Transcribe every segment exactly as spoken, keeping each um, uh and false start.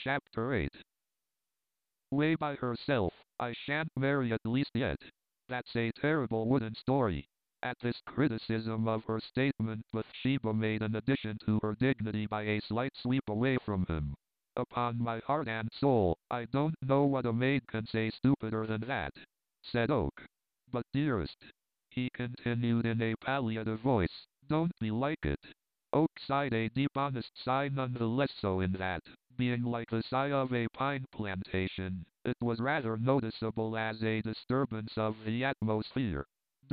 Chapter eight. Way by herself, I shan't marry at least yet. That's a terrible wooden story. At this criticism of her statement, Bathsheba made an addition to her dignity by a slight sweep away from him. Upon my heart and soul, I don't know what a maid can say stupider than that, said Oak. But dearest, he continued in a palliative voice, don't be like it. Oak sighed a deep honest sigh, none the less so in that, being like the sigh of a pine plantation, it was rather noticeable as a disturbance of the atmosphere.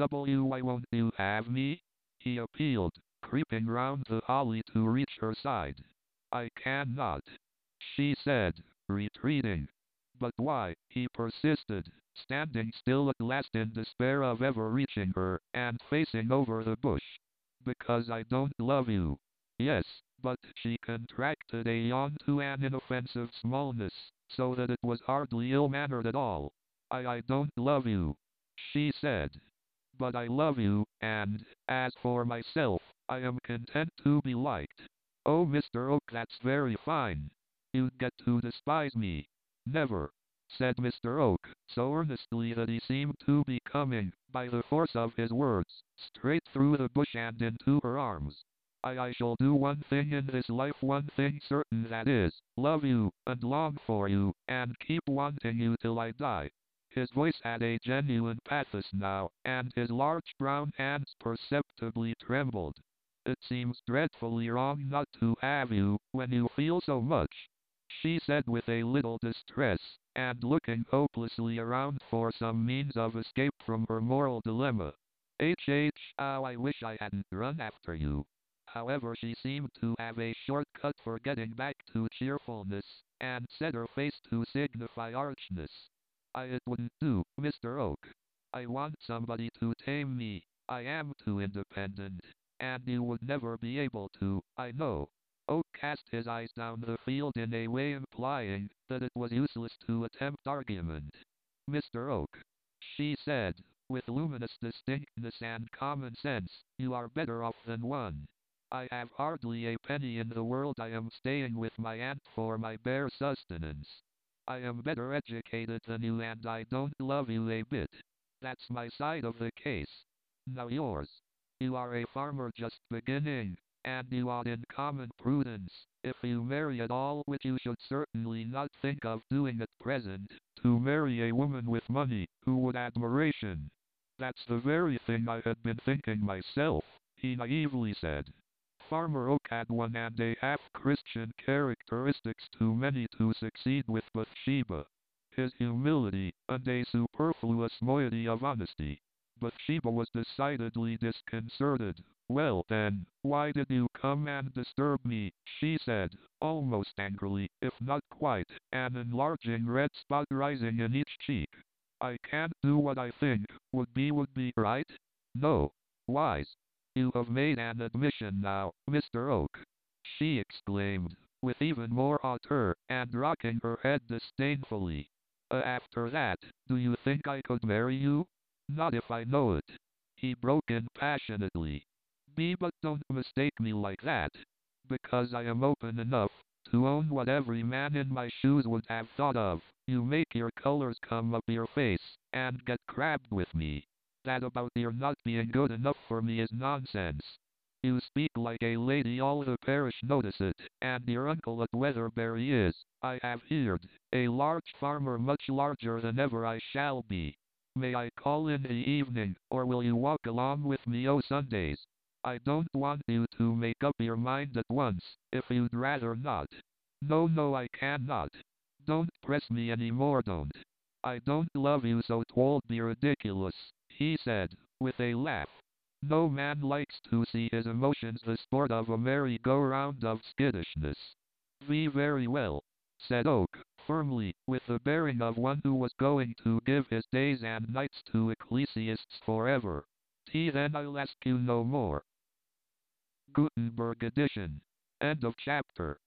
W why won't you have me? He appealed, creeping round the holly to reach her side. I cannot, she said, retreating. But why? He persisted, standing still at last in despair of ever reaching her, and facing over the bush. Because I don't love you. Yes, but she contracted a yawn to an inoffensive smallness, so that it was hardly ill-mannered at all. I I don't love you, she said. But I love you, and, as for myself, I am content to be liked. Oh, Mister Oak, that's very fine. You'd get to despise me. Never, said Mister Oak, so earnestly that he seemed to be coming, by the force of his words, straight through the bush and into her arms. I, I shall do one thing in this life, one thing certain, that is, love you, and long for you, and keep wanting you till I die. His voice had a genuine pathos now, and his large brown hands perceptibly trembled. It seems dreadfully wrong not to have you, when you feel so much, she said with a little distress, and looking hopelessly around for some means of escape from her moral dilemma. H H, how I wish I hadn't run after you. However, she seemed to have a shortcut for getting back to cheerfulness, and set her face to signify archness. I it wouldn't do, Mister Oak. I want somebody to tame me. I am too independent, and you would never be able to, I know. Oak cast his eyes down the field in a way implying that it was useless to attempt argument. Mister Oak, she said, with luminous distinctness and common sense, you are better off than one. I have hardly a penny in the world. I am staying with my aunt for my bare sustenance. I am better educated than you, and I don't love you a bit. That's my side of the case. Now yours. You are a farmer just beginning, and you ought in common prudence, if you marry at all, which you should certainly not think of doing at present, to marry a woman with money, who would admiration. That's the very thing I had been thinking myself, he naively said. Farmer Oak had one and a half Christian characteristics too many to succeed with Bathsheba. His humility, and a superfluous moiety of honesty. Bathsheba was decidedly disconcerted. Well then, why did you come and disturb me, she said, almost angrily, if not quite, an enlarging red spot rising in each cheek. I can't do what I think would be would be right? No. Wise. You have made an admission now, Mister Oak, she exclaimed, with even more hauteur, and rocking her head disdainfully. Uh, after that, do you think I could marry you? Not if I know it. He broke in passionately. Be but don't mistake me like that, because I am open enough to own what every man in my shoes would have thought of. You make your colors come up your face, and get crabbed with me. That about your not being good enough for me is nonsense. You speak like a lady, all the parish notice it, and your uncle at Weatherbury is, I have heard, a large farmer, much larger than ever I shall be. May I call in the evening, or will you walk along with me o Sundays? I don't want you to make up your mind at once, if you'd rather not. No, no, I cannot. Don't press me any more, don't. I don't love you, so 'twould be ridiculous, he said, with a laugh. No man likes to see his emotions the sport of a merry-go-round of skittishness. V very well, said Oak, firmly, with the bearing of one who was going to give his days and nights to ecclesiasts forever. T then I'll ask you no more. Gutenberg edition. End of chapter.